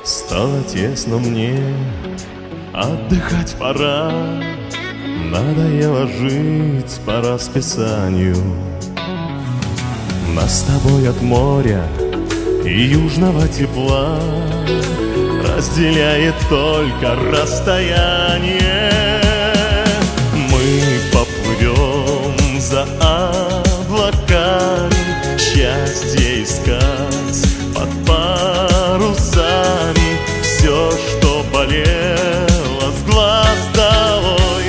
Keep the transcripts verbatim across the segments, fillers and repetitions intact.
Стало тесно мне, отдыхать пора. Надоело жить по расписанию. Нас с тобой от моря и южного тепла разделяет только расстояние. Мы поплывем за облаками, счастье искать под парусами. Все, что болело с глаз долой,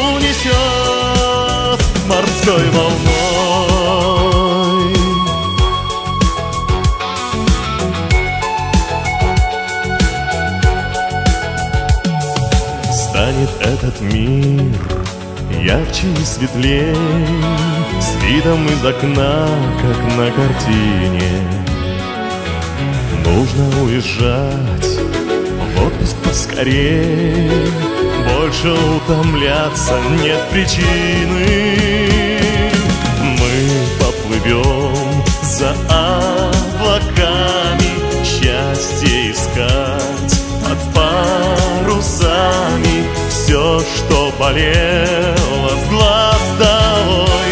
унесет морской волной. Станет этот мир ярче и светлей, с видом из окна, как на картине. Нужно уезжать в отпуск поскорей, больше утомляться нет причины. Мы поплывем за облаками, счастье искать под парусами. Все, что болело с глаз долой,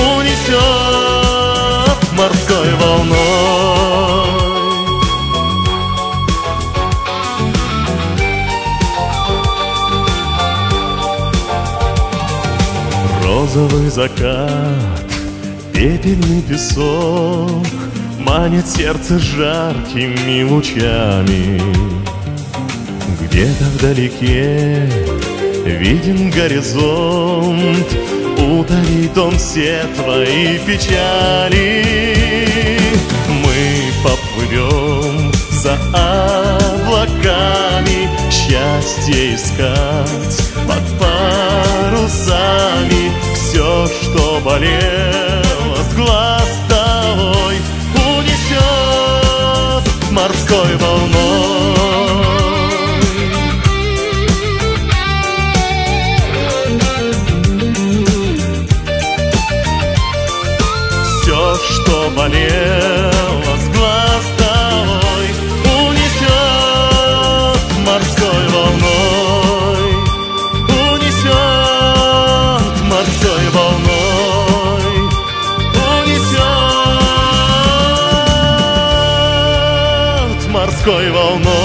унесет морской волной. Розовый закат, пепельный песок манит сердце жаркими лучами. Где-то вдалеке виден горизонт, утолит он все твои печали. Мы поплывем за облаками, счастье искать под парусами. Все, что болело с глаз долой, унесет морской волной. Все, что болело с глаз долой, унесет морской волной. Унесет морской волной. Унесет морской волной.